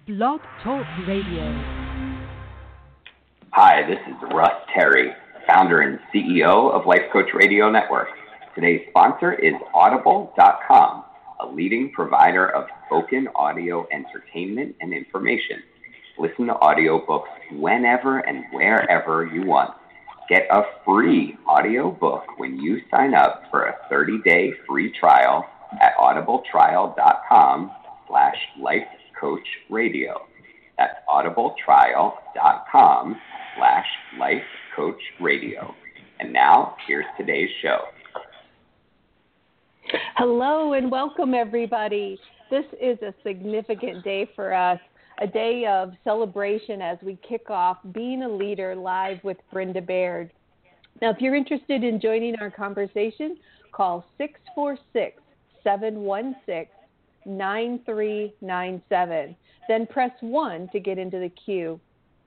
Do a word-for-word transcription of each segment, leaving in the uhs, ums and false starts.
Blog Talk Radio. Hi, this is Russ Terry, founder and C E O of Life Coach Radio Network. Today's sponsor is Audible dot com, a leading provider of spoken audio entertainment and information. Listen to audiobooks whenever and wherever you want. Get a free audiobook when you sign up for a thirty-day free trial at audibletrial.com slash lifecoachradio. That's audibletrial.com slash lifecoachradio. And now, here's today's show. Hello and welcome, everybody. This is a significant day for us, a day of celebration as we kick off Being a Leader live with Brenda Baird. Now, if you're interested in joining our conversation, call six four six, seven one six, nine three nine seven. Then press one to get into the queue.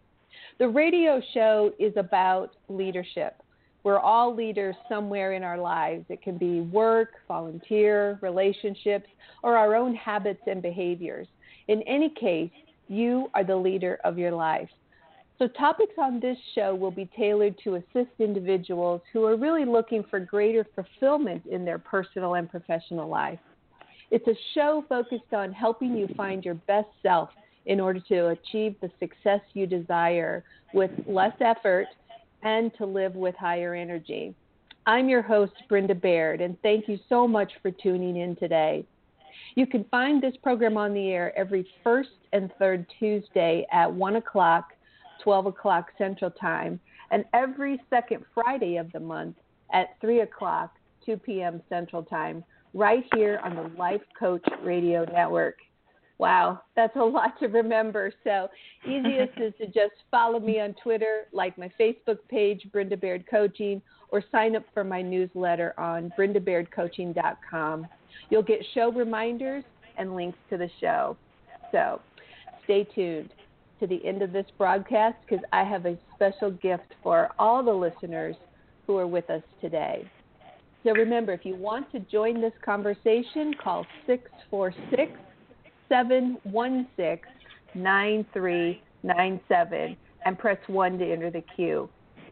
The radio show is about leadership. We're all leaders somewhere in our lives. It can be work, volunteer, relationships, or our own habits and behaviors. In any case, you are the leader of your life. So topics on this show will be tailored to assist individuals who are really looking for greater fulfillment in their personal and professional life. It's a show focused on helping you find your best self in order to achieve the success you desire with less effort and to live with higher energy. I'm your host, Brenda Baird, and thank you so much for tuning in today. You can find this program on the air every first and third Tuesday at one o'clock, twelve o'clock Central Time, and every second Friday of the month at three o'clock, two p.m. Central Time, right here on the Life Coach Radio Network. Wow, that's a lot to remember. So easiest is to just follow me on Twitter, like my Facebook page, Brenda Baird Coaching, or sign up for my newsletter on brenda baird coaching dot com. You'll get show reminders and links to the show. So stay tuned to the end of this broadcast because I have a special gift for all the listeners who are with us today. So remember, if you want to join this conversation, call six four six, seven one six, nine three nine seven and press one to enter the queue.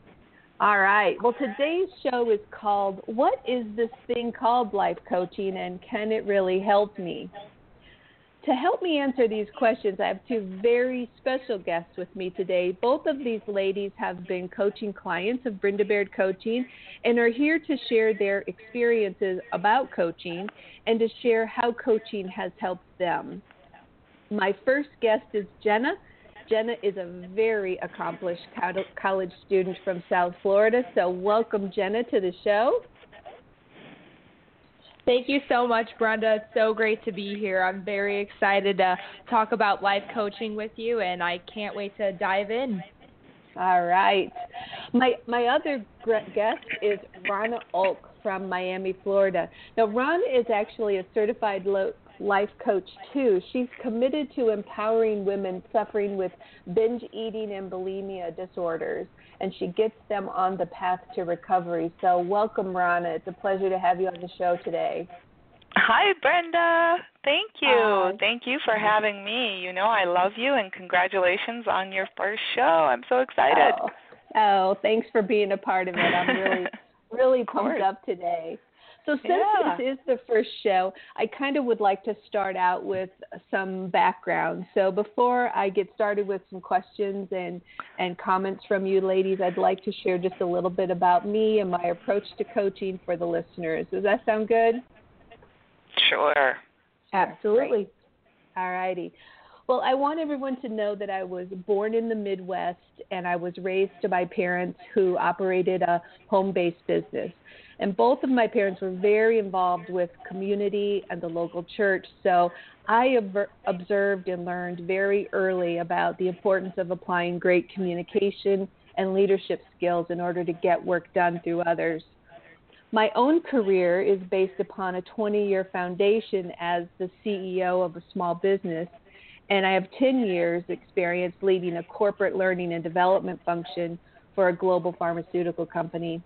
All right. Well, today's show is called, What is this thing called life coaching, and can it really help me? To help me answer these questions, I have two very special guests with me today. Both of these ladies have been coaching clients of Brenda Baird Coaching and are here to share their experiences about coaching and to share how coaching has helped them. My first guest is Jenna. Jenna is a very accomplished college student from South Florida, so welcome, Jenna, to the show. Thank you so much, Brenda. It's so great to be here. I'm very excited to talk about life coaching with you, and I can't wait to dive in. All right. My my other guest is Rana Olk from Miami, Florida. Now, Rana is actually a certified lo- life coach, too. She's committed to empowering women suffering with binge eating and bulimia disorders, and she gets them on the path to recovery. So welcome, Rana. It's a pleasure to have you on the show today. Hi, Brenda. Thank you. Hi. Thank you for having me. You know I love you, and congratulations on your first show. I'm so excited. Oh, oh thanks for being a part of it. I'm really, really pumped up today. So since yeah. this is the first show, I kind of would like to start out with some background. So before I get started with some questions and, and comments from you ladies, I'd like to share just a little bit about me and my approach to coaching for the listeners. Does that sound good? Sure. Absolutely. All righty. Well, I want everyone to know that I was born in the Midwest and I was raised by parents who operated a home-based business. And both of my parents were very involved with community and the local church. So I ob- observed and learned very early about the importance of applying great communication and leadership skills in order to get work done through others. My own career is based upon a twenty-year foundation as the C E O of a small business, and I have ten years experience leading a corporate learning and development function for a global pharmaceutical company.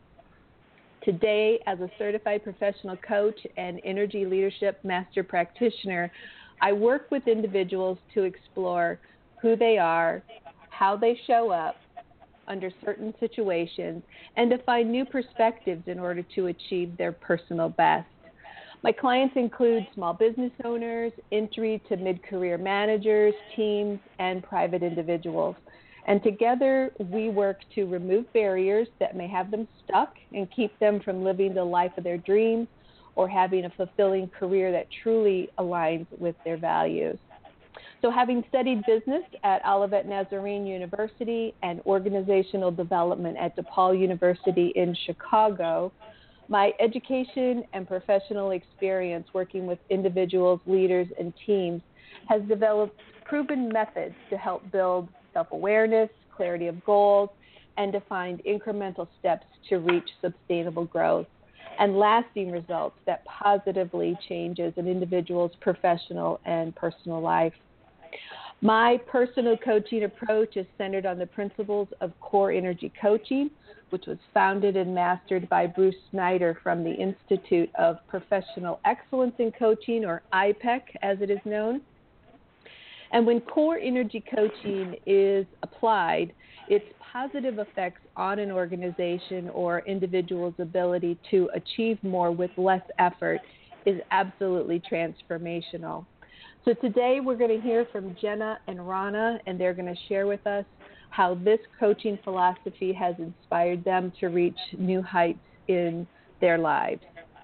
Today, as a certified professional coach and energy leadership master practitioner, I work with individuals to explore who they are, how they show up under certain situations, and to find new perspectives in order to achieve their personal best. My clients include small business owners, entry to mid-career managers, teams, and private individuals. And together, we work to remove barriers that may have them stuck and keep them from living the life of their dreams or having a fulfilling career that truly aligns with their values. So having studied business at Olivet Nazarene University and organizational development at DePaul University in Chicago, my education and professional experience working with individuals, leaders, and teams has developed proven methods to help build self-awareness, clarity of goals, and to find incremental steps to reach sustainable growth and lasting results that positively changes an individual's professional and personal life. My personal coaching approach is centered on the principles of core energy coaching, which was founded and mastered by Bruce Snyder from the Institute of Professional Excellence in Coaching, or I P E C as it is known. And when core energy coaching is applied, its positive effects on an organization or individual's ability to achieve more with less effort is absolutely transformational. So today we're going to hear from Jenna and Rana, and they're going to share with us how this coaching philosophy has inspired them to reach new heights in their lives.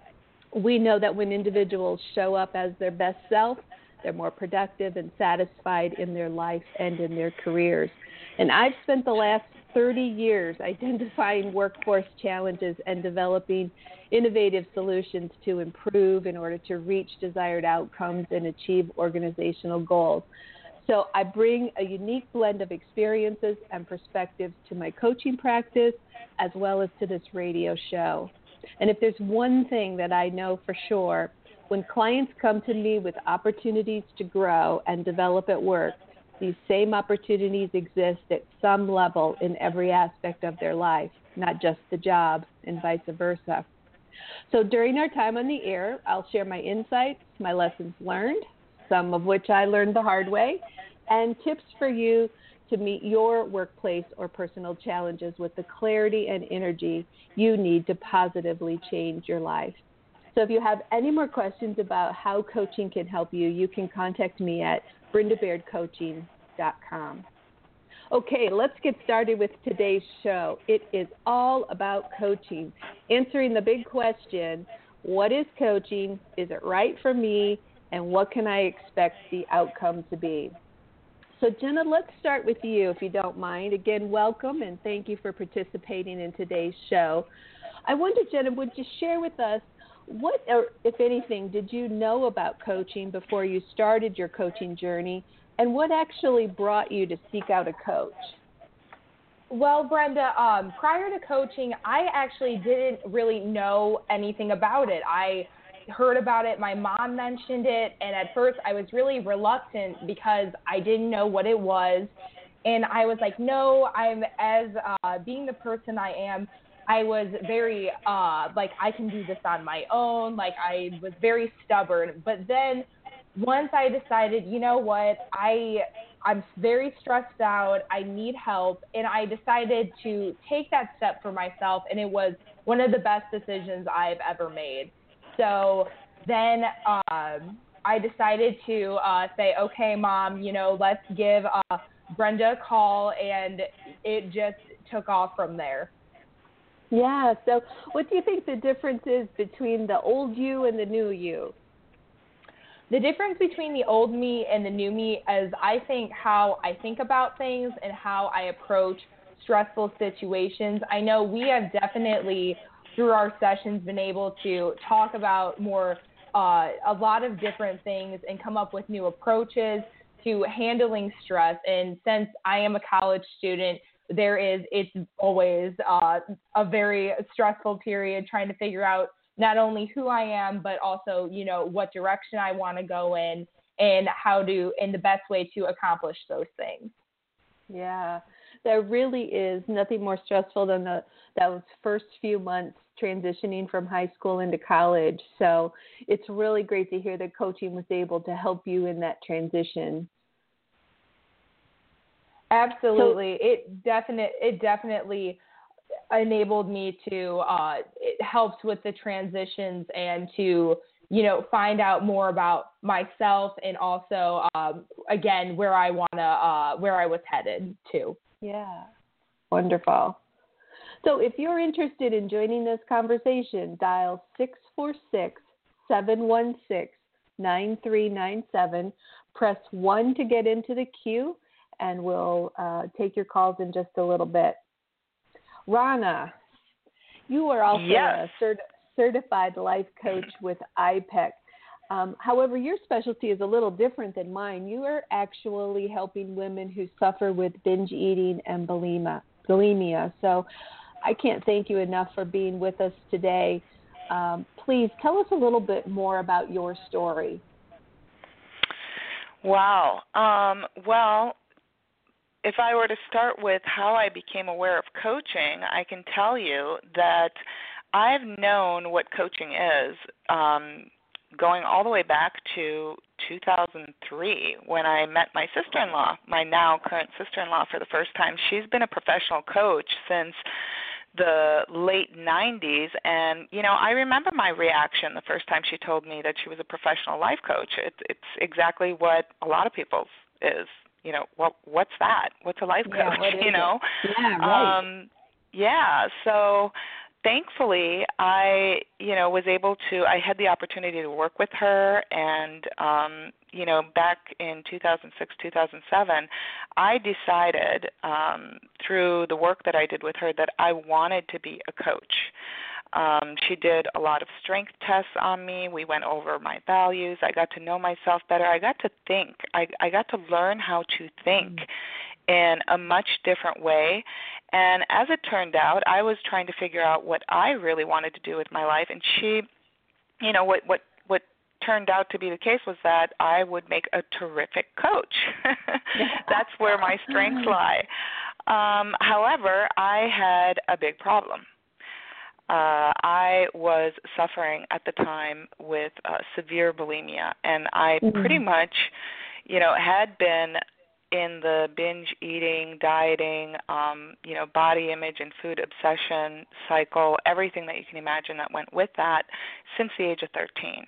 We know that when individuals show up as their best self, they're more productive and satisfied in their life and in their careers. And I've spent the last thirty years identifying workforce challenges and developing innovative solutions to improve in order to reach desired outcomes and achieve organizational goals. So I bring a unique blend of experiences and perspectives to my coaching practice as well as to this radio show. And if there's one thing that I know for sure, when clients come to me with opportunities to grow and develop at work, these same opportunities exist at some level in every aspect of their life, not just the job, and vice versa. So during our time on the air, I'll share my insights, my lessons learned, some of which I learned the hard way, and tips for you to meet your workplace or personal challenges with the clarity and energy you need to positively change your life. So if you have any more questions about how coaching can help you, you can contact me at brenda baird coaching dot com. Okay, let's get started with today's show. It is all about coaching, answering the big question, what is coaching? Is it right for me? And what can I expect the outcome to be? So Jenna, let's start with you, if you don't mind. Again, welcome, and thank you for participating in today's show. I wonder, Jenna, would you share with us what, or if anything, did you know about coaching before you started your coaching journey, and what actually brought you to seek out a coach? Well, Brenda, um, prior to coaching, I actually didn't really know anything about it. I heard about it, my mom mentioned it, and at first I was really reluctant because I didn't know what it was, and I was like, no, I'm, as uh, being the person I am, I was very, uh, like, I can do this on my own, like, I was very stubborn, but then once I decided, you know what, I, I'm very stressed out, I need help, and I decided to take that step for myself, and it was one of the best decisions I've ever made. So then um, I decided to uh, say, okay, Mom, you know, let's give uh, Brenda a call, and it just took off from there. Yeah, so what do you think the difference is between the old you and the new you? The difference between the old me and the new me is, I think, how I think about things and how I approach stressful situations. I know we have definitely, through our sessions, been able to talk about more, uh, a lot of different things and come up with new approaches to handling stress. And since I am a college student, there is, it's always uh, a very stressful period trying to figure out not only who I am, but also, you know, what direction I want to go in and how to, and the best way to accomplish those things. Yeah. there really is nothing more stressful than the those first few months transitioning from high school into college. So it's really great to hear that coaching was able to help you in that transition. Absolutely. So, it definite it definitely enabled me to uh it helps with the transitions and to, you know, find out more about myself and also um again where I want to uh where I was headed to. Yeah. Wonderful. So if you're interested in joining this conversation, dial six four six, seven one six, nine three nine seven. Press one to get into the queue, and we'll uh, take your calls in just a little bit. Rana, you are also yes. a cert- certified life coach with I P E C. Um, however, your specialty is a little different than mine. You are actually helping women who suffer with binge eating and bulimia. bulimia. So I can't thank you enough for being with us today. Um, please tell us a little bit more about your story. Wow. Um, well, if I were to start with how I became aware of coaching, I can tell you that I've known what coaching is um, going all the way back to two thousand three when I met my sister-in-law, my now current sister-in-law, for the first time. She's been a professional coach since the late nineties, and you know, I remember my reaction the first time she told me that she was a professional life coach. It's it's exactly what a lot of people's is. You know, what what's that? What's a life yeah, coach? You know, it? yeah, right. Um, yeah. So thankfully, I you know was able to. I had the opportunity to work with her, and um, you know, back in two thousand six, two thousand seven, I decided um, through the work that I did with her that I wanted to be a coach. Um, she did a lot of strength tests on me. We went over my values. I got to know myself better. I got to think. I, I got to learn how to think mm. in a much different way. And as it turned out, I was trying to figure out what I really wanted to do with my life. And she, you know, what what what turned out to be the case was that I would make a terrific coach. That's where my strengths lie. Um, however, I had a big problem. Uh, I was suffering at the time with uh, severe bulimia, and I mm-hmm. pretty much, you know, had been in the binge eating, dieting, um, you know, body image and food obsession cycle, everything that you can imagine that went with that since the age of thirteen.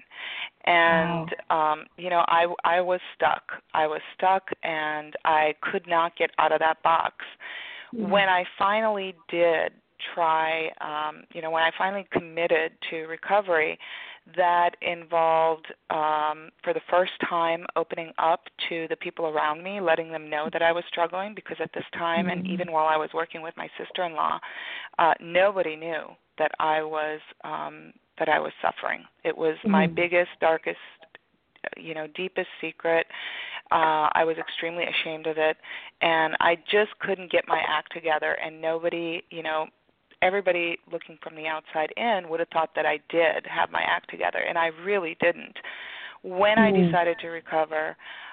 And, wow. um, you know, I, I was stuck. I was stuck, and I could not get out of that box. Mm-hmm. When I finally did try, um, you know, when I finally committed to recovery, that involved, um, for the first time, opening up to the people around me, letting them know that I was struggling, because at this time, mm-hmm. and even while I was working with my sister-in-law, uh, nobody knew that I was um, that I was suffering. It was mm-hmm. my biggest, darkest, you know, deepest secret. Uh, I was extremely ashamed of it, and I just couldn't get my act together, and nobody, you know, everybody looking from the outside in would have thought that I did have my act together, and I really didn't. When mm. I decided to recover,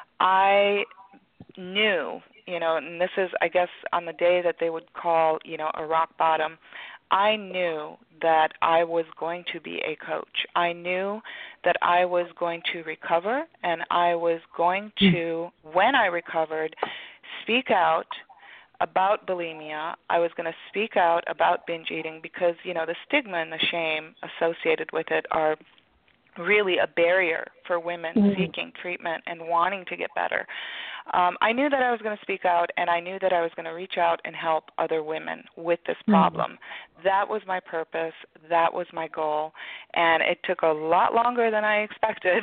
I knew, you know, and this is, I guess, on the day that they would call, you know, a rock bottom, I knew that I was going to be a coach. I knew that I was going to recover, and I was going to, when I recovered, speak out about bulimia. I was going to speak out about binge eating, because, you know, the stigma and the shame associated with it are really a barrier for women mm-hmm. seeking treatment and wanting to get better. Um, I knew that I was going to speak out, and I knew that I was going to reach out and help other women with this problem. Mm-hmm. That was my purpose. That was my goal, and it took a lot longer than I expected,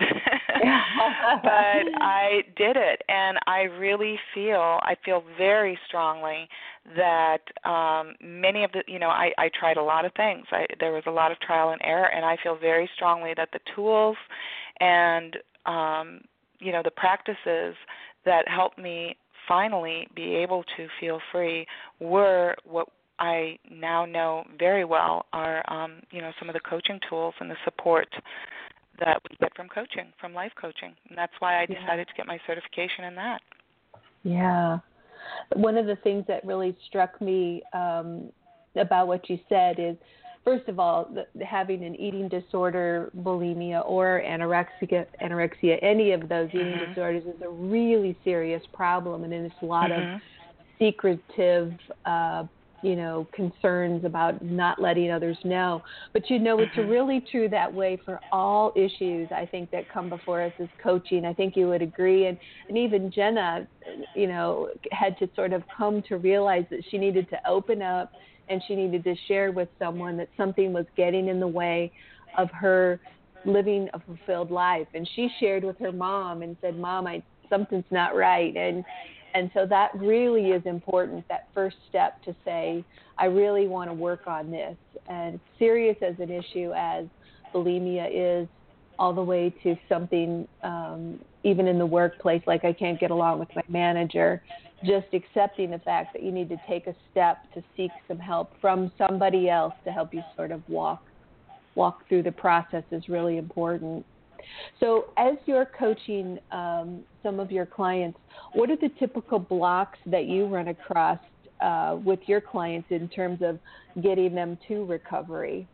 but I did it, and I really feel, I feel very strongly that um, many of the, you know, I, I tried a lot of things. I, there was a lot of trial and error, and I feel very strongly that the tools and, um, you know, the practices that helped me finally be able to feel free were what I now know very well are, um, you know, some of the coaching tools and the support that we get from coaching, from life coaching. And that's why I decided yeah. to get my certification in that. Yeah. one of the things that really struck me um, about what you said is, first of all, the, having an eating disorder, bulimia, or anorexia, anorexia, any of those eating mm-hmm. disorders is a really serious problem, and there's a lot mm-hmm. of secretive, uh, you know, concerns about not letting others know. But, you know, it's mm-hmm. really true that way for all issues, I think, that come before us as coaching. I think you would agree. And, and even Jenna, you know, had to sort of come to realize that she needed to open up and she needed to share with someone that something was getting in the way of her living a fulfilled life. And she shared with her mom and said, Mom, I, something's not right. And And so that really is important, that first step to say, I really want to work on this. And serious as an issue as bulimia is, all the way to something um, even in the workplace, like I can't get along with my manager, just accepting the fact that you need to take a step to seek some help from somebody else to help you sort of walk walk through the process is really important. So as you're coaching um, some of your clients, what are the typical blocks that you run across uh, with your clients in terms of getting them to recovery?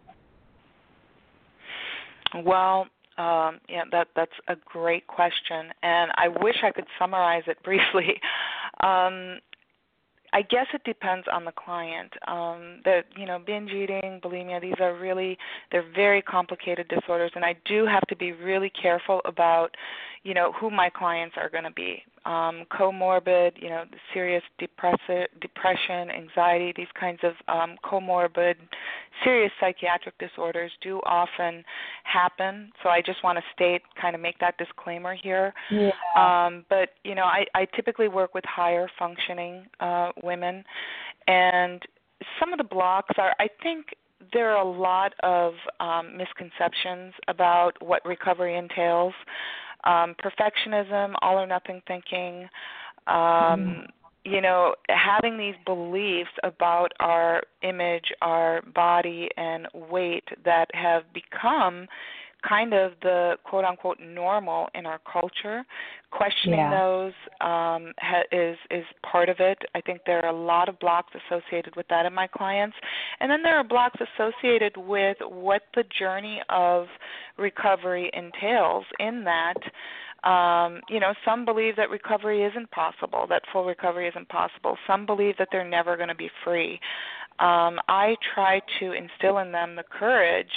Well, um, yeah, that that's a great question, and I wish I could summarize it briefly. Um, I guess it depends on the client. Um, that you know, binge eating, bulimia, these are really, they're very complicated disorders, and I do have to be really careful about, you know, who my clients are going to be. Um, comorbid, you know, serious depressi- depression, anxiety, these kinds of um, comorbid, serious psychiatric disorders do often happen. So I just want to state, kind of make that disclaimer here. Yeah. Um, but, you know, I, I typically work with higher functioning uh, women, and some of the blocks are, I think, there are a lot of um, misconceptions about what recovery entails. Um, perfectionism, all or nothing thinking, um, mm. you know, having these beliefs about our image, our body, and weight that have become kind of the quote-unquote normal in our culture. Questioning yeah. those um, ha- is is part of it. I think there are a lot of blocks associated with that in my clients. And then there are blocks associated with what the journey of recovery entails, in that, um, you know, some believe that recovery isn't possible, that full recovery isn't possible. Some believe that they're never going to be free. Um, I try to instill in them the courage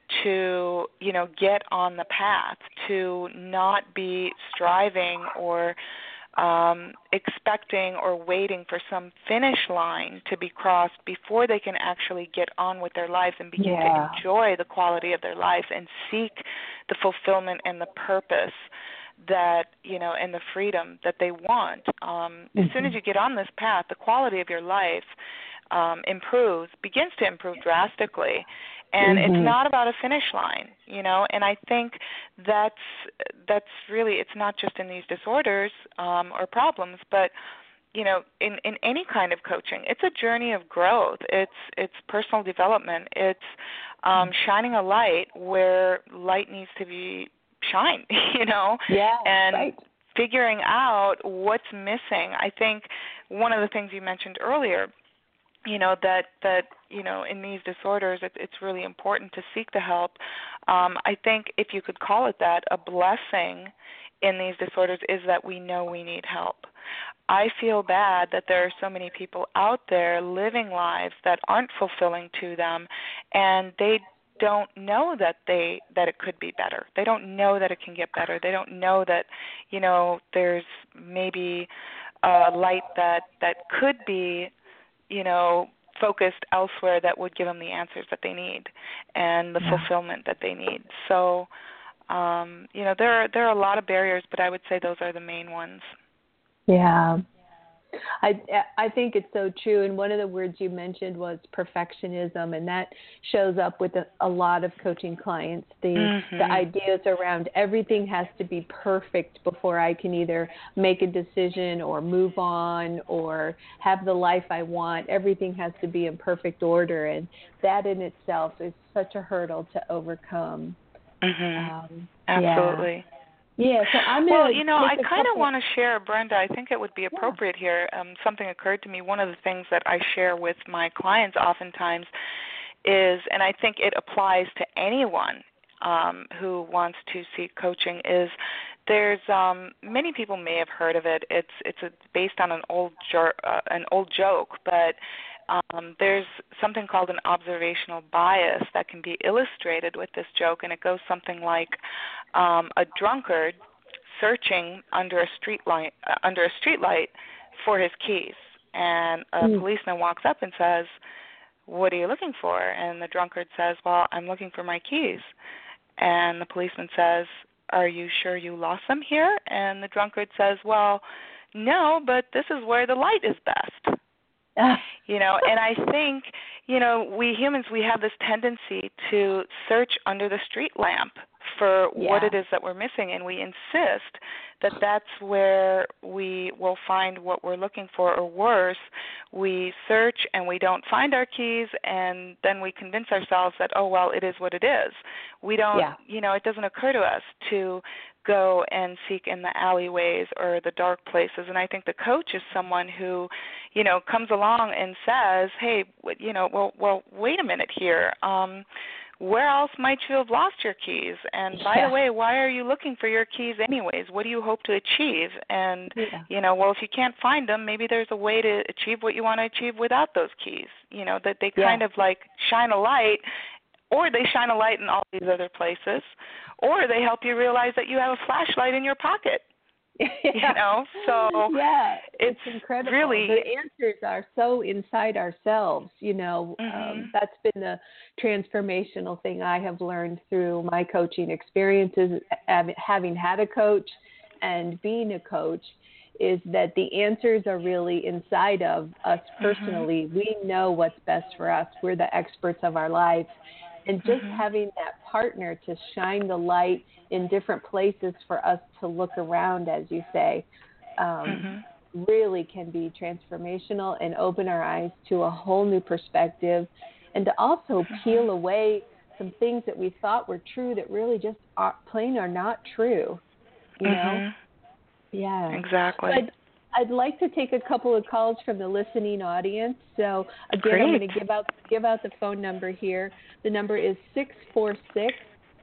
to, you know, get on the path, to not be striving or um, expecting or waiting for some finish line to be crossed before they can actually get on with their lives and begin yeah. to enjoy the quality of their lives and seek the fulfillment and the purpose that, you know, and the freedom that they want. Um, mm-hmm. As soon as you get on this path, the quality of your life um, improves, begins to improve drastically. And mm-hmm. it's not about a finish line, you know, and I think that's that's really, it's not just in these disorders um, or problems, but, you know, in, in any kind of coaching, it's a journey of growth. It's it's personal development. It's um, shining a light where light needs to be shined, you know, yeah, and right. figuring out what's missing. I think one of the things you mentioned earlier, you know, that, that you know, in these disorders, it, it's really important to seek the help. Um, I think if you could call it that, a blessing in these disorders is that we know we need help. I feel bad that there are so many people out there living lives that aren't fulfilling to them, and they don't know that they that it could be better. They don't know that it can get better. They don't know that, you know, there's maybe a light that, that could be, you know, focused elsewhere that would give them the answers that they need and the yeah. fulfillment that they need. So, um, you know, there are, there are a lot of barriers, but I would say those are the main ones. Yeah. I I think it's so true. And one of the words you mentioned was perfectionism, and that shows up with a, a lot of coaching clients. The mm-hmm. the ideas around everything has to be perfect before I can either make a decision or move on or have the life I want. Everything has to be in perfect order, and that in itself is such a hurdle to overcome. Mm-hmm. Um, Absolutely. Yeah. Yeah, so I'm well, gonna you know, I take a kind of couple- want to share, Brenda. I think it would be appropriate yeah. here. Um, something occurred to me. One of the things that I share with my clients oftentimes is, and I think it applies to anyone um, who wants to seek coaching, is there's um, many people may have heard of it. It's it's a, based on an old jo- uh, an old joke, but um, there's something called an observational bias that can be illustrated with this joke, and it goes something like um, a drunkard searching under a street light uh, under a street light for his keys, and a Mm. policeman walks up and says, "What are you looking for?" And the drunkard says, "Well, I'm looking for my keys." And the policeman says, "Are you sure you lost them here?" And the drunkard says, "Well, no, but this is where the light is best." You know, and I think, you know, we humans, we have this tendency to search under the street lamp for Yeah. what it is that we're missing, and we insist that that's where we will find what we're looking for, or worse, we search and we don't find our keys, and then we convince ourselves that, oh, well, it is what it is. We don't, Yeah. you know, it doesn't occur to us to go and seek in the alleyways or the dark places. And I think the coach is someone who, you know, comes along and says, hey, you know, well, well, wait a minute here. Um, where else might you have lost your keys? And by Yeah. the way, why are you looking for your keys anyways? What do you hope to achieve? And, Yeah. you know, well, if you can't find them, maybe there's a way to achieve what you want to achieve without those keys, you know, that they Yeah. kind of like shine a light, or they shine a light in all these other places, or they help you realize that you have a flashlight in your pocket. Yeah. You know, so yeah, it's, it's incredible. really- the answers are so inside ourselves. You know, Mhm. um, that's been the transformational thing I have learned through my coaching experiences, hav- having had a coach and being a coach, is that the answers are really inside of us personally. Mhm. We know what's best for us. We're the experts of our life. And just Mhm. having that partner to shine the light in different places for us to look around, as you say, um, Mhm. really can be transformational and open our eyes to a whole new perspective, and to also Mhm. peel away some things that we thought were true that really just are, plain are not true. You know? Mhm. Yeah. Exactly. So I'd, I'd like to take a couple of calls from the listening audience. So again, I'm Great. going to give out give out the phone number here. The number is six four six,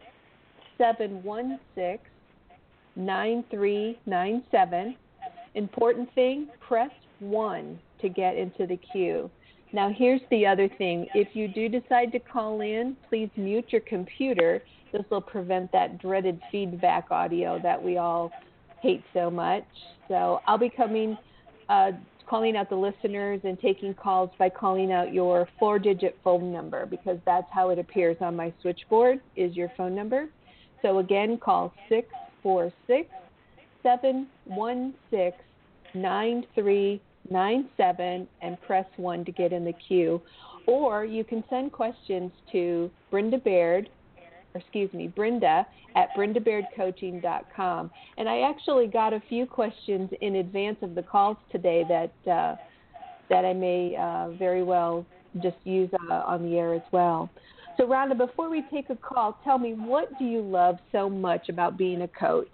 seven one six, nine three nine seven. Important thing, press one to get into the queue. Now here's the other thing. If you do decide to call in, please mute your computer. This will prevent that dreaded feedback audio that we all hate so much. So I'll be coming, uh, calling out the listeners and taking calls by calling out your four-digit phone number, because that's how it appears on my switchboard, is your phone number. So again, call six four six, seven one six, nine three nine seven and press one to get in the queue. Or you can send questions to Brenda Baird, or excuse me, Brenda at brenda baird coaching dot com. And I actually got a few questions in advance of the calls today that uh, that I may uh, very well just use uh, on the air as well. So Rhonda, before we take a call, tell me, what do you love so much about being a coach?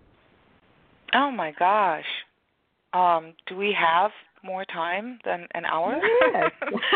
Oh my gosh. Um, do we have more time than an hour? Yes.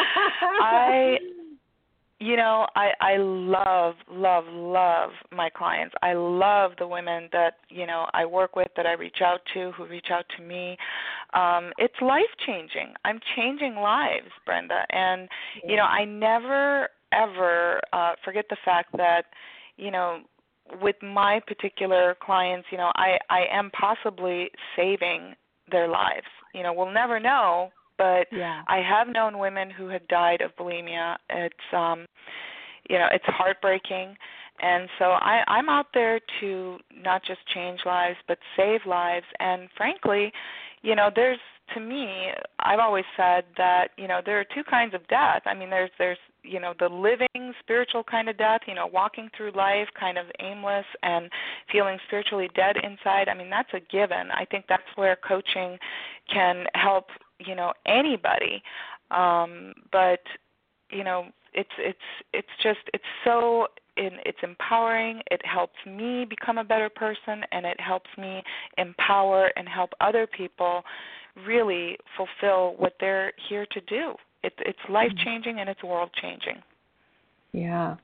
I You know, I, I love, love, love my clients. I love the women that, you know, I work with, that I reach out to, who reach out to me. Um, it's life-changing. I'm changing lives, Brenda. And, Yeah. you know, I never, ever uh, forget the fact that, you know, with my particular clients, you know, I, I am possibly saving their lives. You know, we'll never know. But Yeah. I have known women who have died of bulimia. It's, um, you know, it's heartbreaking. And so I, I'm out there to not just change lives, but save lives. And frankly, you know, there's, to me, I've always said that, you know, there are two kinds of death. I mean, there's, there's, you know, the living spiritual kind of death, you know, walking through life kind of aimless and feeling spiritually dead inside. I mean, that's a given. I think that's where coaching can help, you know, anybody. Um, but, you know, it's, it's, it's just, it's so it, it's empowering. It helps me become a better person, and it helps me empower and help other people really fulfill what they're here to do. It, it's life-changing and it's world-changing. Yeah.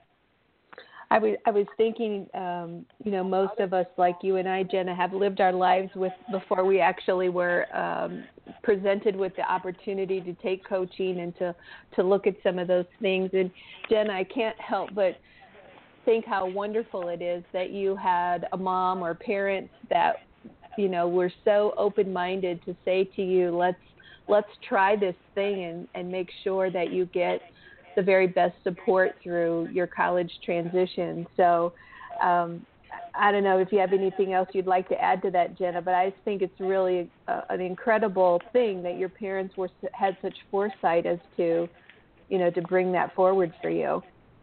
I was I was thinking, um, you know, most of us, like you and I, Jenna, have lived our lives with before we actually were um, presented with the opportunity to take coaching and to, to look at some of those things. And Jenna, I can't help but think how wonderful it is that you had a mom or parents that, you know, were so open-minded to say to you, let's let's try this thing and, and make sure that you get the very best support through your college transition. So um, I don't know if you have anything else you'd like to add to that, Jenna, but I think it's really a, an incredible thing that your parents were had such foresight as to, you know, to bring that forward for you.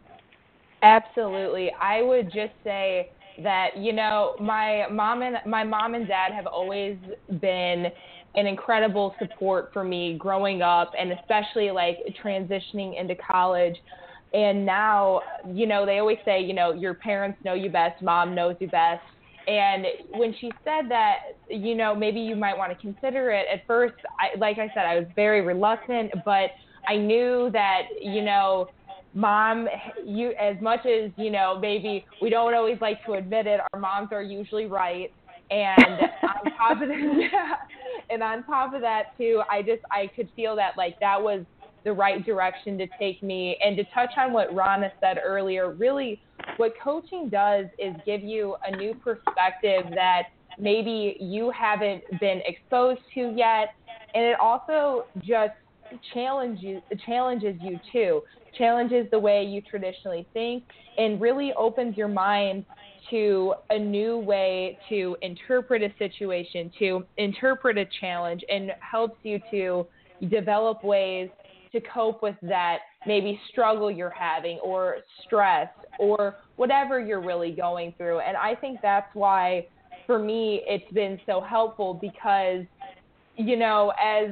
Absolutely. I would just say that, you know, my mom and my mom and dad have always been an incredible support for me growing up, and especially like transitioning into college. And now, you know, they always say, you know, your parents know you best, mom knows you best. And when she said that, you know, maybe you might want to consider it, at first, I, like I said, I was very reluctant, but I knew that, you know, Mom, you, as much as, you know, maybe we don't always like to admit it, our moms are usually right. And on top of that, and on top of that too, I just, I could feel that like that was the right direction to take me. And to touch on what Rana said earlier, really what coaching does is give you a new perspective that maybe you haven't been exposed to yet. And it also just challenges, challenges you too, challenges the way you traditionally think, and really opens your mind to a new way to interpret a situation, to interpret a challenge, and helps you to develop ways to cope with that maybe struggle you're having or stress or whatever you're really going through. And I think that's why, for me, it's been so helpful because, you know, as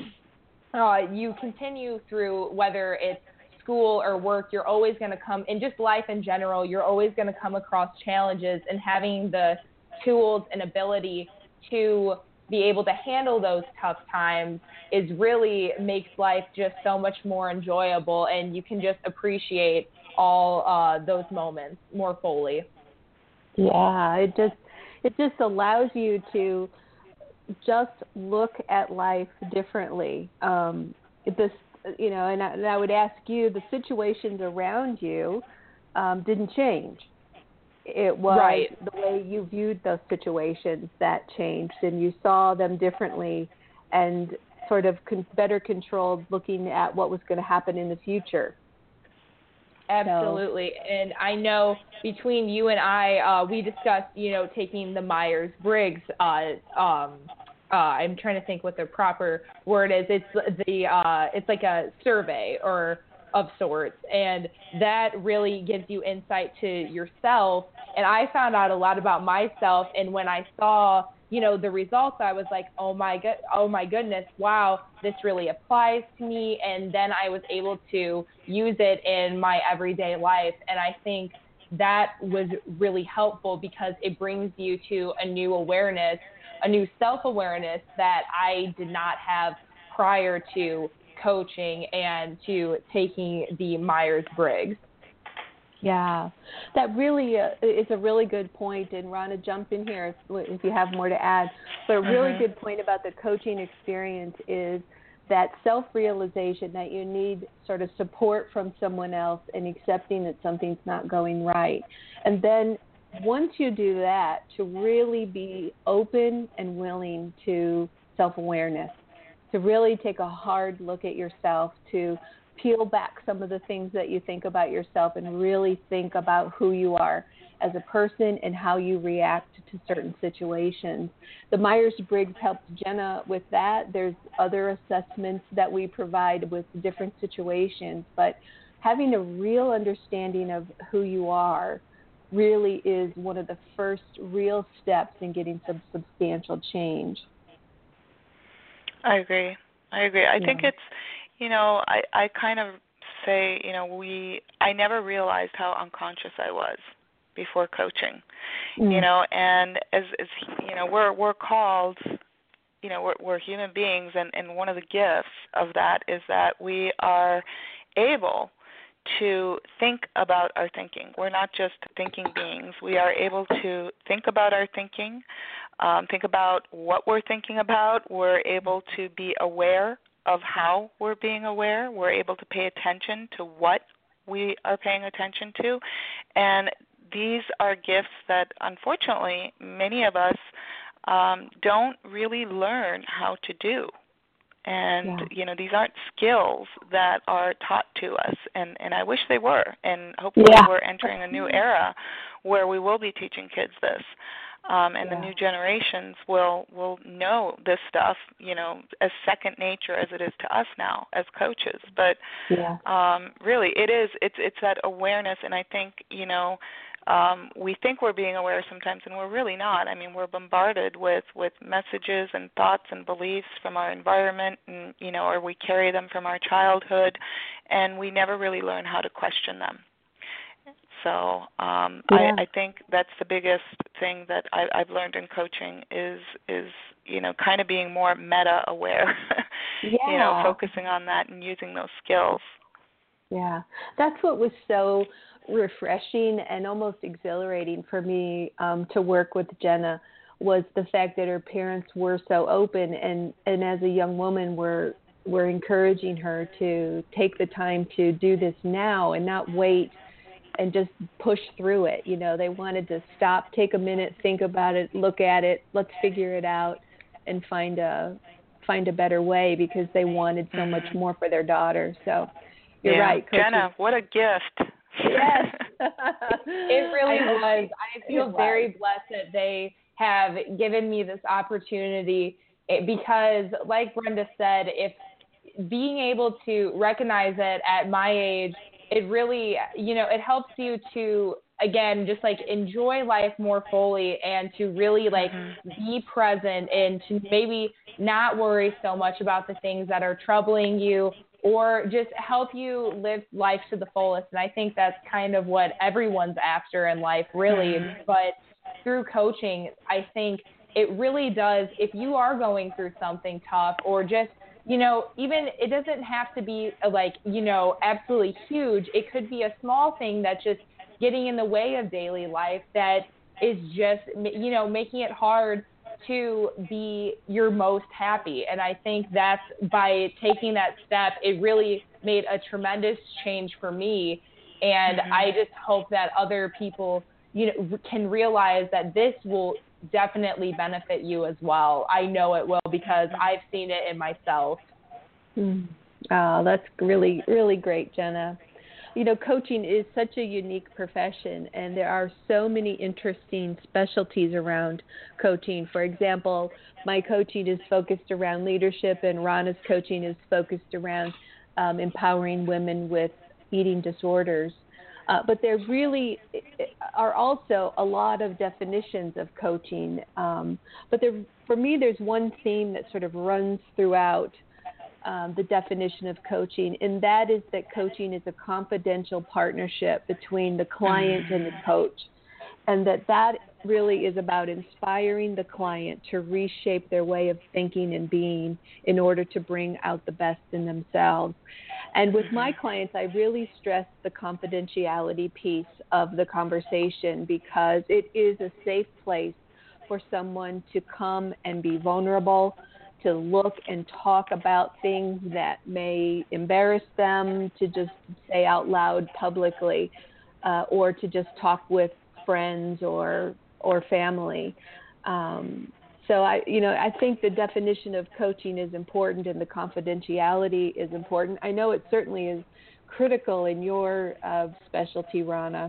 uh, you continue through, whether it's school or work, you're always going to come, in just life in general, you're always going to come across challenges, and having the tools and ability to be able to handle those tough times is really makes life just so much more enjoyable, and you can just appreciate all uh, those moments more fully. Yeah, it just it just allows you to just look at life differently. Um, this, you know, and I, and I would ask you, the situations around you um, didn't change. It was right. the way you viewed those situations that changed, and you saw them differently and sort of con- better controlled looking at what was going to happen in the future. Absolutely. So. And I know between you and I, uh, we discussed, you know, taking the Myers-Briggs, uh, um, uh, I'm trying to think what the proper word is. It's the, uh, it's like a survey or of sorts, and that really gives you insight to yourself. And I found out a lot about myself, and when I saw, you know, the results, I was like, oh my god, oh my goodness, wow, this really applies to me. And then I was able to use it in my everyday life, and I think that was really helpful because it brings you to a new awareness, a new self-awareness that I did not have prior to coaching and to taking the Myers-Briggs. Yeah, that really uh, is a really good point. And Rana, jump in here if, if you have more to add. But a really mm-hmm. good point about the coaching experience is that self-realization that you need sort of support from someone else and accepting that something's not going right. And then once you do that, to really be open and willing to self-awareness, to really take a hard look at yourself, to peel back some of the things that you think about yourself and really think about who you are as a person and how you react to certain situations. The Myers-Briggs helps Jenna with that. There's other assessments that we provide with different situations, but having a real understanding of who you are really is one of the first real steps in getting some substantial change. I agree. I agree. I yeah. think it's, you know, I, I kind of say, you know, we I never realized how unconscious I was before coaching, mm. you know, and as, as you know, we're we're called, you know, we're, we're human beings, and, and one of the gifts of that is that we are able to think about our thinking. We're not just thinking beings. We are able to think about our thinking, um, think about what we're thinking about. We're able to be aware of how we're being aware. We're able to pay attention to what we are paying attention to. And these are gifts that, unfortunately, many of us um, don't really learn how to do. And, yeah. you know, these aren't skills that are taught to us, and, and I wish they were. And hopefully yeah. we're entering a new era where we will be teaching kids this. Um, and yeah. the new generations will, will know this stuff, you know, as second nature as it is to us now as coaches. But yeah. um, really, it is, it's, it's that awareness, and I think, you know, Um, we think we're being aware sometimes, and we're really not. I mean, we're bombarded with, with messages and thoughts and beliefs from our environment, and you know, or we carry them from our childhood, and we never really learn how to question them. So um, yeah. I, I think that's the biggest thing that I, I've learned in coaching is is you know, kind of being more meta aware. yeah. You know, focusing on that and using those skills. Yeah, that's what was so refreshing and almost exhilarating for me um, to work with Jenna, was the fact that her parents were so open, and, and as a young woman were were encouraging her to take the time to do this now and not wait and just push through it. You know, they wanted to stop, take a minute, think about it, look at it, let's figure it out, and find a find a better way, because they wanted so much more for their daughter. So you're yeah. right, Coach. Jenna, what a gift. Yes, it really I was. I feel very blessed that they have given me this opportunity, because, like Brenda said, if being able to recognize it at my age, it really, you know, it helps you to, again, just like enjoy life more fully, and to really like mm-hmm. be present, and to maybe not worry so much about the things that are troubling you, or just help you live life to the fullest. And I think that's kind of what everyone's after in life, really. Mm-hmm. But through coaching, I think it really does, if you are going through something tough, or just, you know, even it doesn't have to be like, you know, absolutely huge. It could be a small thing that's just getting in the way of daily life, that is just, you know, making it hard to be your most happy. And I think that's, by taking that step, it really made a tremendous change for me. And mm-hmm. I just hope that other people, you know, can realize that this will definitely benefit you as well. I know it will, because I've seen it in myself. Mm. Oh, that's really, really great, Jenna. You know, coaching is such a unique profession, and there are so many interesting specialties around coaching. For example, my coaching is focused around leadership, and Rana's coaching is focused around um, empowering women with eating disorders. Uh, but there really are also a lot of definitions of coaching. Um, but there, for me, there's one theme that sort of runs throughout Um, the definition of coaching, and that is that coaching is a confidential partnership between the client and the coach, and that that really is about inspiring the client to reshape their way of thinking and being in order to bring out the best in themselves. And with my clients, I really stress the confidentiality piece of the conversation, because it is a safe place for someone to come and be vulnerable, to look and talk about things that may embarrass them to just say out loud publicly, uh, or to just talk with friends or or family. Um, so I, you know, I think the definition of coaching is important, and the confidentiality is important. I know it certainly is critical in your uh, specialty, Rana.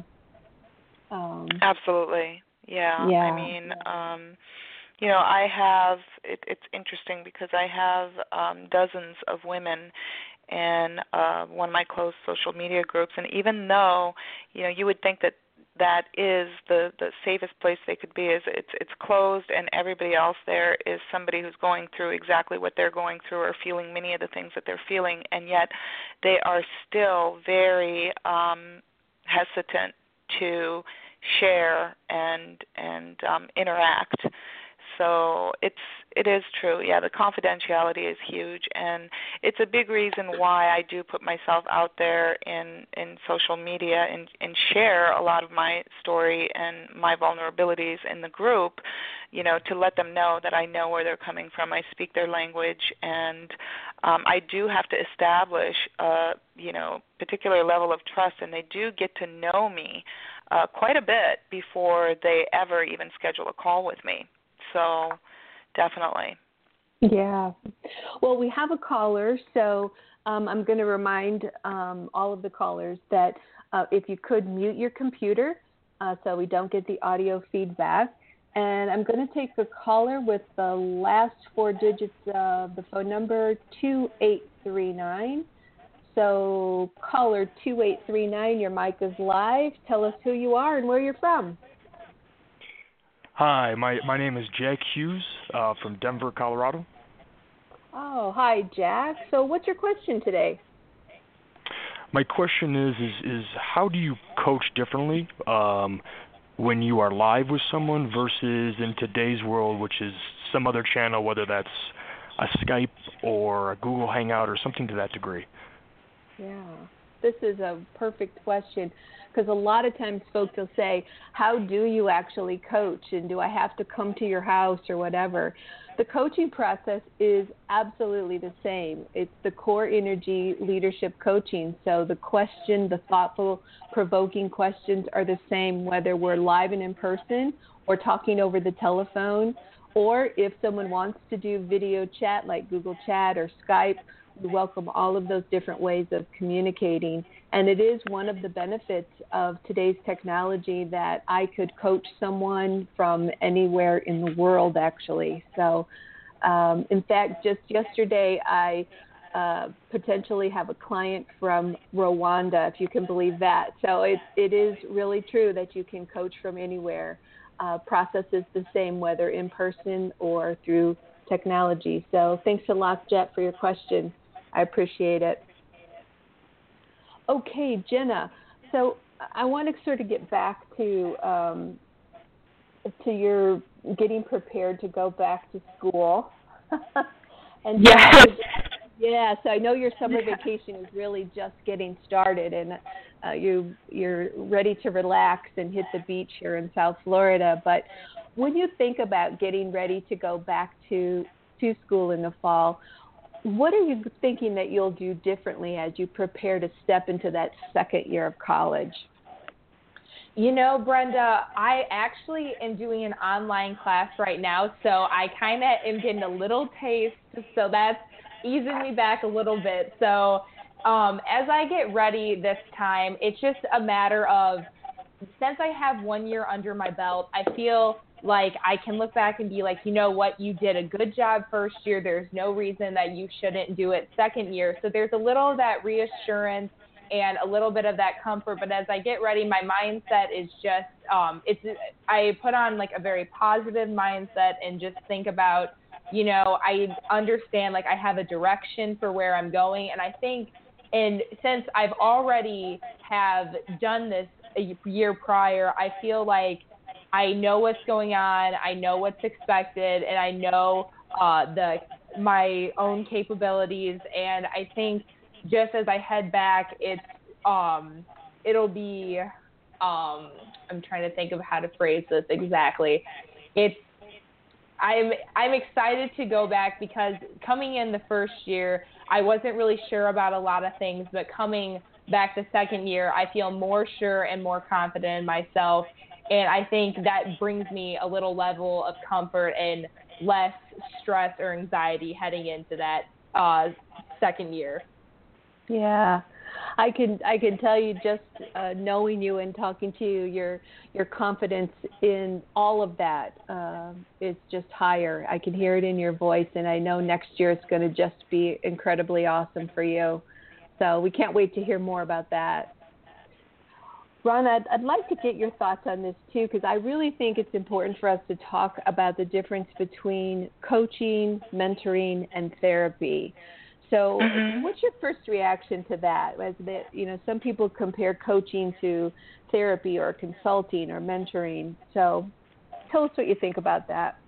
Um, Absolutely, yeah. yeah. I mean. Um, You know, I have, it, it's interesting because I have um, dozens of women in uh, one of my closed social media groups, and even though, you know, you would think that that is the, the safest place they could be. Is it's it's closed, and everybody else there is somebody who's going through exactly what they're going through or feeling many of the things that they're feeling, and yet they are still very um, hesitant to share and and um, interact. So it's it is true. Yeah, the confidentiality is huge, and it's a big reason why I do put myself out there in, in social media and, and share a lot of my story and my vulnerabilities in the group, you know, to let them know that I know where they're coming from. I speak their language, and um, I do have to establish a, you know, particular level of trust, and they do get to know me uh, quite a bit before they ever even schedule a call with me. So definitely. Yeah. Well, we have a caller, so um, I'm going to remind um, all of the callers that uh, if you could mute your computer uh, so we don't get the audio feedback. And I'm going to take a caller with the last four digits of the phone number, two eight three nine. So caller two eight three nine, your mic is live. Tell us who you are and where you're from. Hi, my, my name is Jack Hughes uh, from Denver, Colorado. Oh, hi, Jack. So what's your question today? My question is, is, is how do you coach differently um, when you are live with someone versus in today's world, which is some other channel, whether that's a Skype or a Google Hangout or something to that degree? Yeah, this is a perfect question. Because a lot of times folks will say, how do you actually coach? And do I have to come to your house or whatever? The coaching process is absolutely the same. It's the core energy leadership coaching. So the question, the thoughtful, provoking questions are the same whether we're live and in person or talking over the telephone, or if someone wants to do video chat like Google Chat or Skype. We welcome all of those different ways of communicating. And it is one of the benefits of today's technology that I could coach someone from anywhere in the world, actually. So, um, in fact, just yesterday, I uh, potentially have a client from Rwanda, if you can believe that. So it, it is really true that you can coach from anywhere. Uh, process is the same, whether in person or through technology. So thanks a lot, Jet, for your question. I appreciate it. Okay, Jenna. So I want to sort of get back to um, to your getting prepared to go back to school. and yes. Yeah. So I know your summer vacation is really just getting started, and uh, you you're ready to relax and hit the beach here in South Florida. But when you think about getting ready to go back to to school in the fall, what are you thinking that you'll do differently as you prepare to step into that second year of college? You know, Brenda, I actually am doing an online class right now, so I kind of am getting a little taste, so that's easing me back a little bit. So um, as I get ready this time, it's just a matter of, since I have one year under my belt, I feel like I can look back and be like, you know what, you did a good job first year. There's no reason that you shouldn't do it second year. So there's a little of that reassurance and a little bit of that comfort. But as I get ready, my mindset is just, um, it's, I put on like a very positive mindset and just think about, you know, I understand like I have a direction for where I'm going. And I think, and since I've already have done this a year prior, I feel like I know what's going on, I know what's expected, and I know uh, the my own capabilities. And I think just as I head back, it's um, it'll be um, I'm trying to think of how to phrase this exactly. It's I'm I'm excited to go back because coming in the first year, I wasn't really sure about a lot of things, but coming back the second year, I feel more sure and more confident in myself. And I think that brings me a little level of comfort and less stress or anxiety heading into that uh, second year. Yeah, I can I can tell you just uh, knowing you and talking to you, your your confidence in all of that uh, is just higher. I can hear it in your voice, and I know next year it's going to just be incredibly awesome for you. So we can't wait to hear more about that. Ron, I'd, I'd like to get your thoughts on this too, because I really think it's important for us to talk about the difference between coaching, mentoring, and therapy. So, mm-hmm. what's your first reaction to that? As that, you know, some people compare coaching to therapy or consulting or mentoring. So, tell us what you think about that.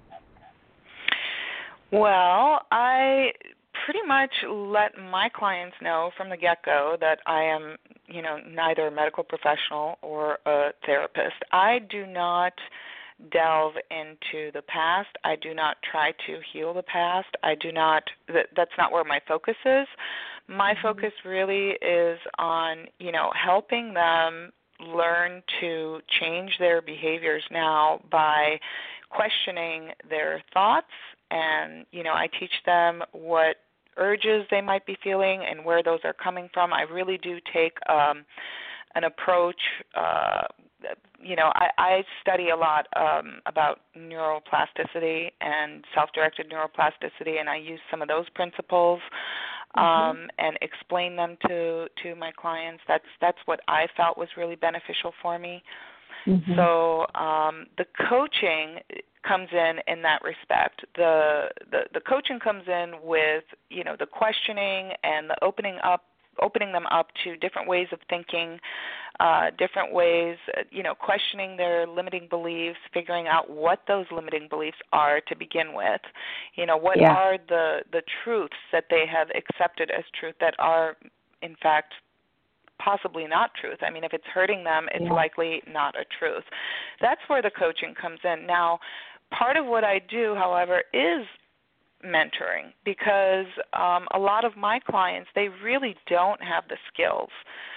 Well, I pretty much let my clients know from the get-go that I am, you know, neither a medical professional or a therapist. I do not delve into the past. I do not try to heal the past. I do not, that, that's not where my focus is. My mm-hmm. focus really is on, you know, helping them learn to change their behaviors now by questioning their thoughts. And, you know, I teach them what urges they might be feeling and where those are coming from. I really do take um, an approach, uh, you know, I, I study a lot um, about neuroplasticity and self-directed neuroplasticity, and I use some of those principles um, mm-hmm. and explain them to, to my clients. That's that's what I felt was really beneficial for me. Mm-hmm. So um, the coaching comes in in that respect. The, the the coaching comes in with, you know, the questioning and the opening up, opening them up to different ways of thinking, uh, different ways, you know, questioning their limiting beliefs, figuring out what those limiting beliefs are to begin with. You know, what yeah. are the the truths that they have accepted as truth that are, in fact, possibly not truth. I mean, if it's hurting them, it's yeah. likely not a truth. That's where the coaching comes in. Now, part of what I do, however, is mentoring, because um, a lot of my clients, they really don't have the skills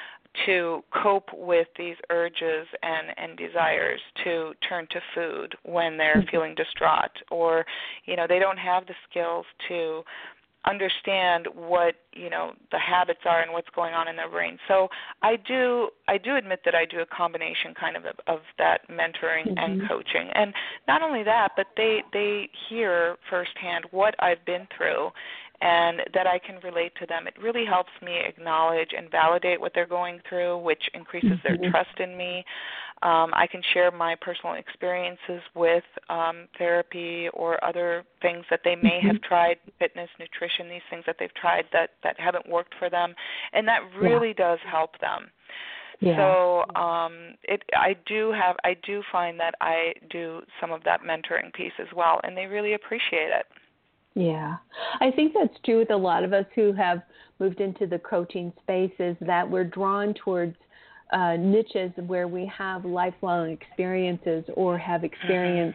to cope with these urges and, and desires to turn to food when they're feeling distraught, or, you know, they don't have the skills to understand what, you know, the habits are and what's going on in their brain. So I do I do admit that I do a combination kind of of that mentoring mm-hmm. and coaching. And not only that, but they, they hear firsthand what I've been through and that I can relate to them. It really helps me acknowledge and validate what they're going through, which increases mm-hmm. their trust in me. Um, I can share my personal experiences with um, therapy or other things that they may mm-hmm. have tried, fitness, nutrition, these things that they've tried that, that haven't worked for them, and that really yeah. does help them. Yeah. So um, it, I do have, I do find that I do some of that mentoring piece as well, and they really appreciate it. Yeah, I think that's true with a lot of us who have moved into the coaching spaces, that we're drawn towards uh, niches where we have lifelong experiences or have experienced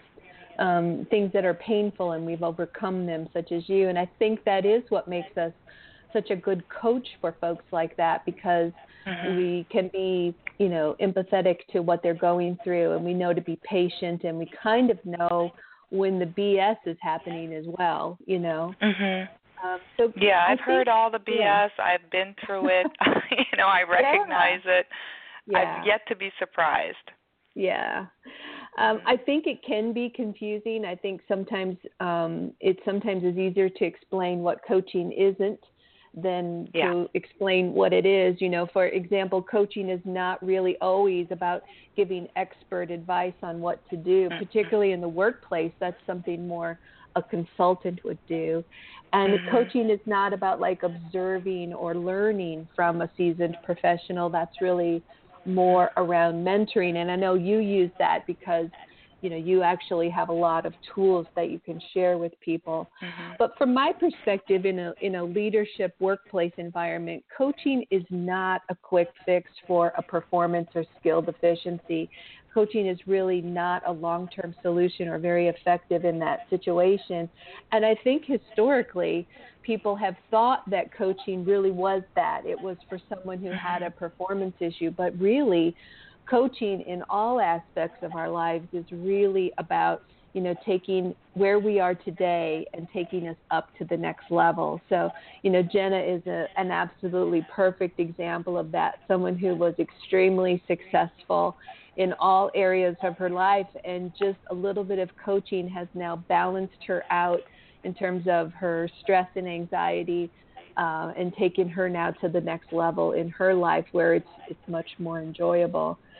um, things that are painful and we've overcome them, such as you. And I think that is what makes us such a good coach for folks like that, because mm-hmm. we can be, you know, empathetic to what they're going through, and we know to be patient, and we kind of know when the B S is happening as well, you know. Mm-hmm. Um, so yeah, I I've think, heard all the B S. Yeah. I've been through it. you know, I recognize yeah. it. Yeah. I've yet to be surprised. Yeah. Um, I think it can be confusing. I think sometimes um, it sometimes is easier to explain what coaching isn't than yeah. to explain what it is. You know, for example, coaching is not really always about giving expert advice on what to do, particularly in the workplace. That's something more a consultant would do. And mm-hmm. coaching is not about like observing or learning from a seasoned professional. That's really more around mentoring. And I know you use that because, you know, you actually have a lot of tools that you can share with people. Mm-hmm. But from my perspective, in a in a leadership workplace environment, coaching is not a quick fix for a performance or skill deficiency. Coaching is really not a long-term solution or very effective in that situation. And I think historically, people have thought that coaching really was that. It was for someone who had a performance issue. But really, coaching in all aspects of our lives is really about, you know, taking where we are today and taking us up to the next level. So, you know, Jenna is a, an absolutely perfect example of that, someone who was extremely successful in all areas of her life, and just a little bit of coaching has now balanced her out in terms of her stress and anxiety, uh, and taken her now to the next level in her life where it's it's much more enjoyable.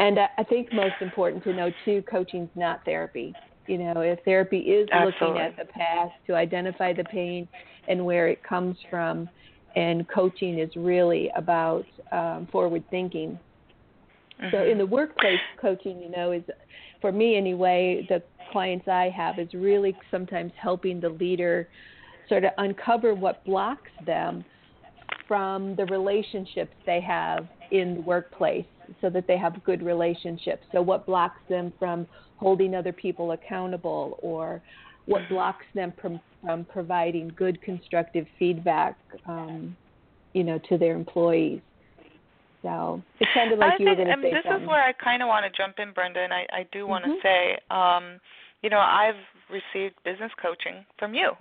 And I, I think most important to know, too, coaching's not therapy. You know, if therapy is Absolutely. looking at the past to identify the pain and where it comes from, and coaching is really about um, forward thinking. Mm-hmm. So in the workplace, coaching, you know, is, for me anyway, the clients I have is really sometimes helping the leader sort of uncover what blocks them from the relationships they have in the workplace so that they have good relationships. So what blocks them from holding other people accountable, or what blocks them from, from providing good constructive feedback, um, you know, to their employees. So it sounded like I you think, were going to I mean, say this something. is where I kind of want to jump in, Brenda, and I, I do want to mm-hmm. say, um, you know, I've received business coaching from you.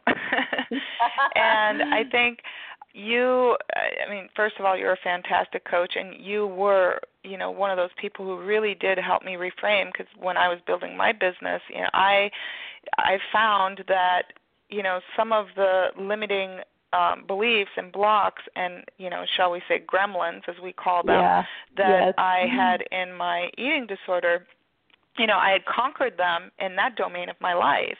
And I think you, I mean, first of all, you're a fantastic coach, and you were, you know, one of those people who really did help me reframe, because when I was building my business, you know, I, I found that, you know, some of the limiting um, beliefs and blocks and, you know, shall we say gremlins, as we call them, yeah. that yes. I had in my eating disorder, you know, I had conquered them in that domain of my life,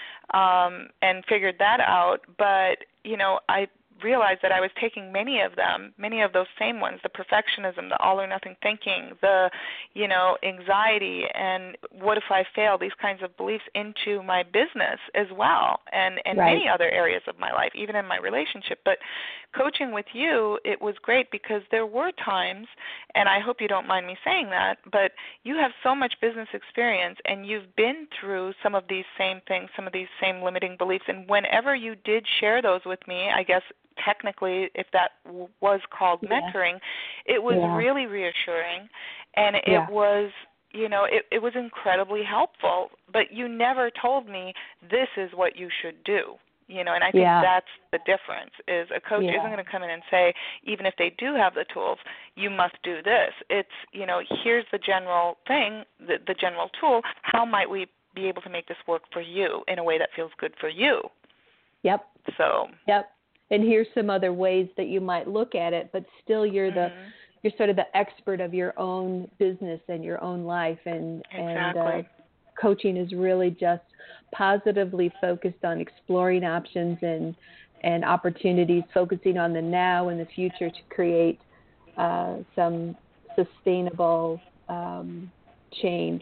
um, and figured that out. But, you know, I realized that I was taking many of them, many of those same ones, the perfectionism, the all or nothing thinking, the, you know, anxiety, and what if I fail, these kinds of beliefs into my business as well, and, and right. many other areas of my life, even in my relationship. But coaching with you, it was great because there were times, and I hope you don't mind me saying that, but you have so much business experience, and you've been through some of these same things, some of these same limiting beliefs, and whenever you did share those with me, I guess technically, if that w- was called yeah. mentoring, it was yeah. really reassuring, and it yeah. was, you know, it, it was incredibly helpful, but you never told me this is what you should do. You know, and I think yeah. that's the difference, is a coach yeah. isn't going to come in and say, even if they do have the tools, you must do this. It's, you know, here's the general thing, the, the general tool. How might we be able to make this work for you in a way that feels good for you? Yep. So. Yep. And here's some other ways that you might look at it, but still you're the mm-hmm. you're sort of the expert of your own business and your own life, and exactly. and uh, coaching is really just positively focused on exploring options and and opportunities, focusing on the now and the future to create uh, some sustainable um, change.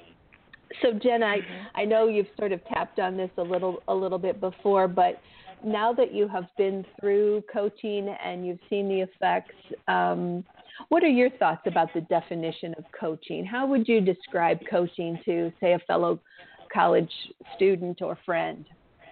So Jen, I, mm-hmm. I know you've sort of tapped on this a little a little bit before, but now that you have been through coaching and you've seen the effects, um, what are your thoughts about the definition of coaching? How would you describe coaching to, say, a fellow college student or friend?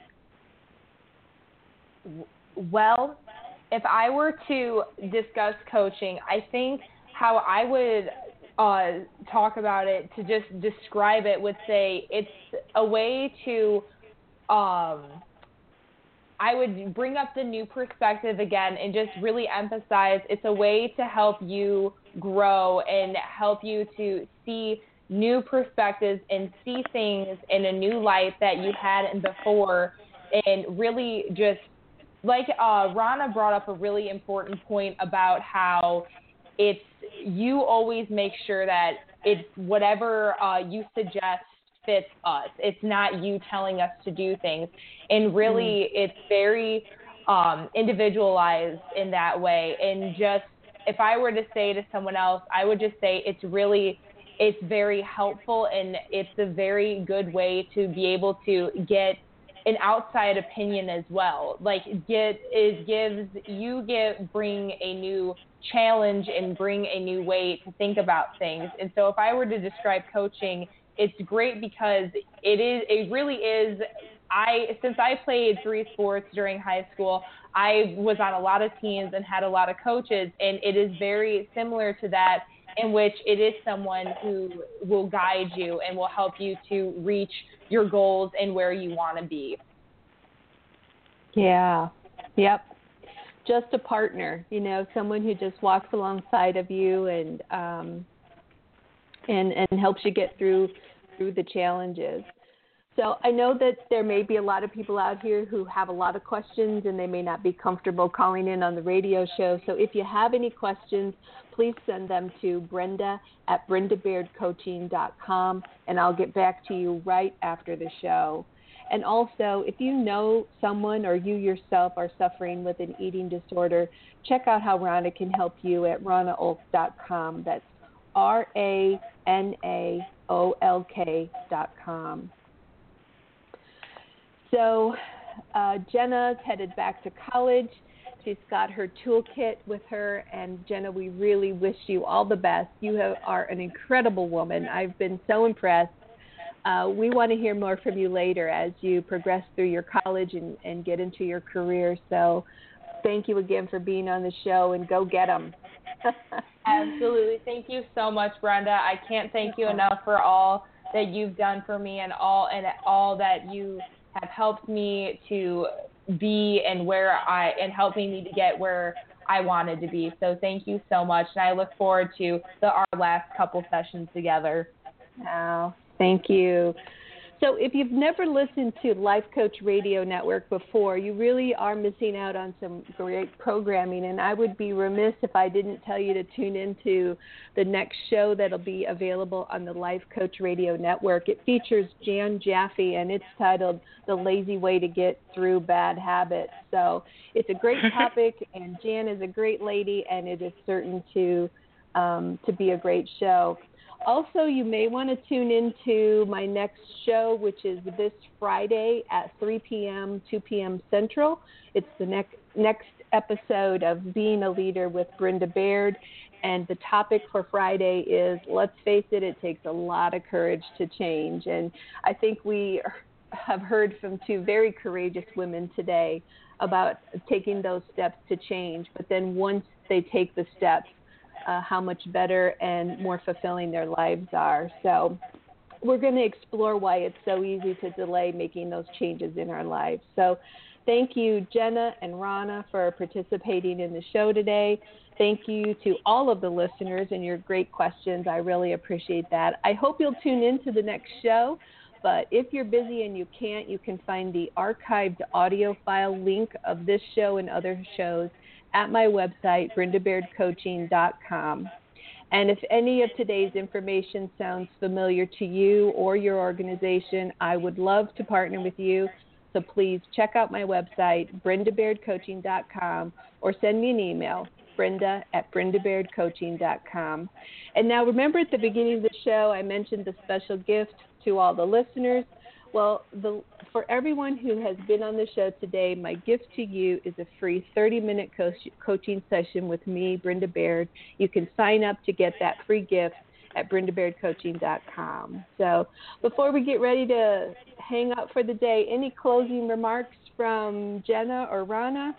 Well, if I were to discuss coaching, I think how I would uh, talk about it, to just describe it, would say it's a way to um, – I would bring up the new perspective again and just really emphasize it's a way to help you grow and help you to see new perspectives and see things in a new light that you hadn't before. And really just like uh, Rana brought up a really important point about how it's you always make sure that it's whatever uh, you suggest fits us. It's not you telling us to do things. And really, mm. it's very um, individualized in that way. And just, if I were to say to someone else, I would just say it's really, it's very helpful, and it's a very good way to be able to get an outside opinion as well. Like, get it gives you get bring a new challenge and bring a new way to think about things. And so if I were to describe coaching, it's great because it is, it really is, I, since I played three sports during high school, I was on a lot of teams and had a lot of coaches, and it is very similar to that, in which it is someone who will guide you and will help you to reach your goals and where you want to be. Yeah. Yep. Just a partner, you know, someone who just walks alongside of you and, um, and, and helps you get through, through the challenges. So I know that there may be a lot of people out here who have a lot of questions and they may not be comfortable calling in on the radio show. So if you have any questions, please send them to Brenda at brenda baird coaching dot com, and I'll get back to you right after the show. And also, if you know someone or you yourself are suffering with an eating disorder, check out how Rana can help you at rana olk dot com. That's R A N A O L K dot com. So uh, Jenna's headed back to college. She's got her toolkit with her. And Jenna, we really wish you all the best. You have, are an incredible woman. I've been so impressed. Uh, we want to hear more from you later as you progress through your college and, and get into your career. So thank you again for being on the show, and go get them. Absolutely. Thank you so much, Brenda. I can't thank you enough for all that you've done for me and all and all that you have helped me to be and where I and helping me to get where I wanted to be. So thank you so much, and I look forward to the, our last couple sessions together. Oh, thank you. So if you've never listened to Life Coach Radio Network before, you really are missing out on some great programming, and I would be remiss if I didn't tell you to tune into the next show that'll be available on the Life Coach Radio Network. It features Jan Jaffe, and it's titled The Lazy Way to Get Through Bad Habits. So it's a great topic, and Jan is a great lady, and it is certain to um, to be a great show. Also, you may want to tune into my next show, which is this Friday at three p.m., two p.m. Central. It's the next next episode of Being a Leader with Brenda Baird. And the topic for Friday is, let's face it, it takes a lot of courage to change. And I think we have heard from two very courageous women today about taking those steps to change. But then once they take the steps, Uh, how much better and more fulfilling their lives are. So we're going to explore why it's so easy to delay making those changes in our lives. So thank you, Jenna and Rana, for participating in the show today. Thank you to all of the listeners and your great questions. I really appreciate that. I hope you'll tune in to the next show. But if you're busy and you can't, you can find the archived audio file link of this show and other shows at my website, brenda baird coaching dot com. And if any of today's information sounds familiar to you or your organization, I would love to partner with you. So please check out my website, brenda baird coaching dot com, or send me an email, brenda at brenda baird coaching dot com. And now remember, at the beginning of the show, I mentioned the special gift to all the listeners. Well, the, for everyone who has been on the show today, my gift to you is a free thirty-minute co- coaching session with me, Brenda Baird. You can sign up to get that free gift at brenda baird coaching dot com. So before we get ready to hang up for the day, any closing remarks from Jenna or Rana?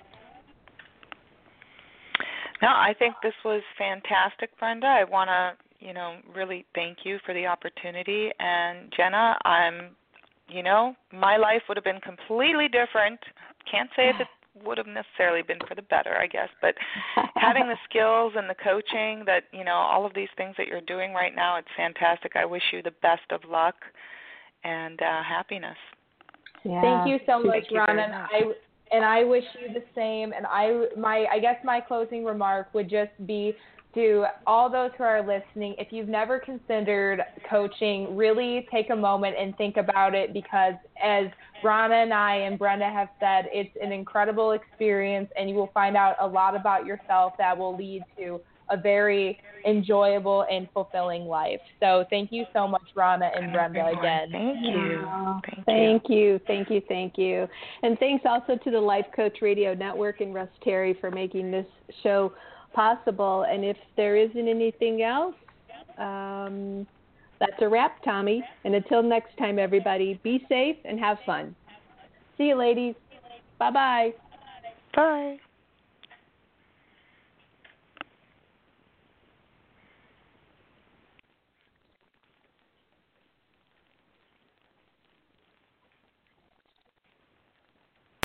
No, I think this was fantastic, Brenda. I want to, you know, really thank you for the opportunity. And Jenna, I'm You know, my life would have been completely different. Can't say if it would have necessarily been for the better, I guess, but having the skills and the coaching that, you know, all of these things that you're doing right now, it's fantastic. I wish you the best of luck and uh, happiness. Yeah. Thank you so much, Rana. And I, and I wish you the same. And I, my, I guess my closing remark would just be, to all those who are listening, if you've never considered coaching, really take a moment and think about it, because as Rana and I and Brenda have said, it's an incredible experience, and you will find out a lot about yourself that will lead to a very enjoyable and fulfilling life. So thank you so much, Rana and Brenda, again. Thank you. Oh, thank, thank you. you. Thank you. Thank you. And thanks also to the Life Coach Radio Network and Russ Terry for making this show possible. And if there isn't anything else, um, that's a wrap, Tommy. And until next time, everybody, be safe and have fun. See you, ladies. Bye-bye. Bye.